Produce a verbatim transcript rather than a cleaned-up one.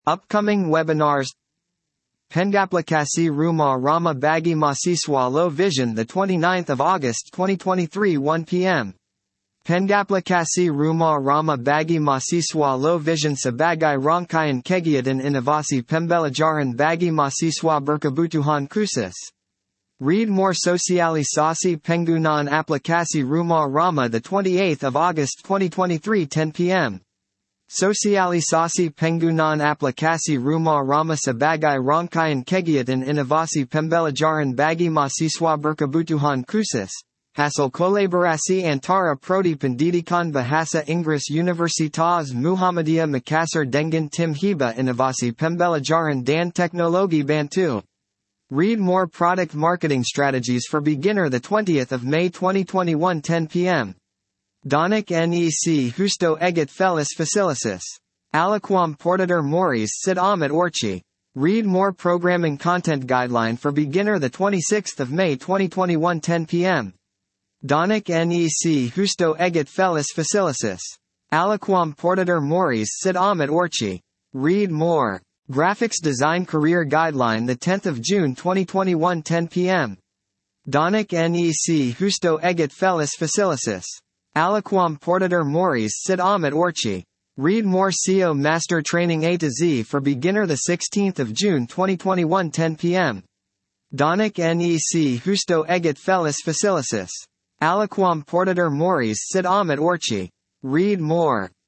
Upcoming webinars. Pengaplikasi Rumah Rama Bagi Mahasiswa Low Vision, the twenty-ninth of August twenty twenty-three, one p m Pengaplikasi Rumah Rama Bagi Mahasiswa Low Vision sebagai rangkaian kegiatan inovasi pembelajaran bagi mahasiswa berkebutuhan khusus. Read more. Sosialisasi penggunaan aplikasi Rumah Rama, the twenty-eighth of August twenty twenty-three, ten p m Sosialisasi penggunaan aplikasi Rumah Rama sebagai rangkaian kegiatan inovasi pembelajaran bagi mahasiswa berkebutuhan khusus. Hasil kolaborasi antara Prodi Pendidikan Bahasa Inggris Universitas Muhammadiyah Makassar dengan Tim Hiba Inovasi Pembelajaran dan Teknologi Bantu. Read more. Product marketing strategies for beginner, the twentieth of May twenty twenty-one, ten p m Donik Nec Husto Egat Felis Facilisis. Alaquam Portator Moris Sid Ahmed Orchi. Read more. Programming content guideline for beginner, the twenty-sixth of May twenty twenty-one, ten p m Donik Nec Husto Egat Felis Facilisis. Alaquam Portator Moris Sid Ahmed Orchi. Read more. Graphics Design Career Guideline, the tenth of June twenty twenty-one, ten p m Donik Nec Husto Egat Felis Facilisis. Alaquam Portator Moris Sid Ahmed Orchi. Read more. S E O Master Training A to Z for beginner, the sixteenth of June twenty twenty-one, ten p m Donik Nec Husto Egat Felis Facilisis. Alaquam Portator Moris Sid Ahmed Orchi. Read more.